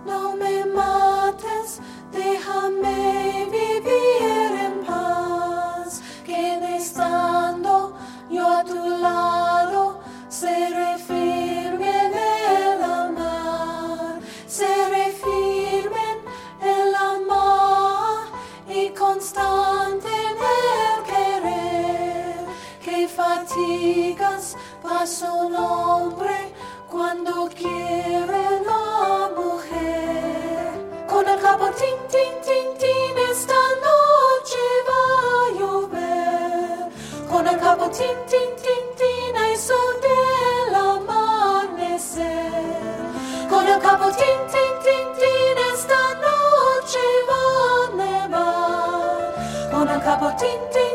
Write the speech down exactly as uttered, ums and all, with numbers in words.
no me mates, déjame vivir en paz, que estando yo a tu lado, seré firme en el amar, seré firme en el amar y constante en el querer, que fatigas pasa un hombre cuando quiere la mujer. Con el capo tin, tin, tin, tin, esta noche va a llover. Con el capo tin, tin, tin, tin, a eso del amanecer. Con el capo tin, tin, tin, tin, esta noche va a nevar. Con el capo tin, tin.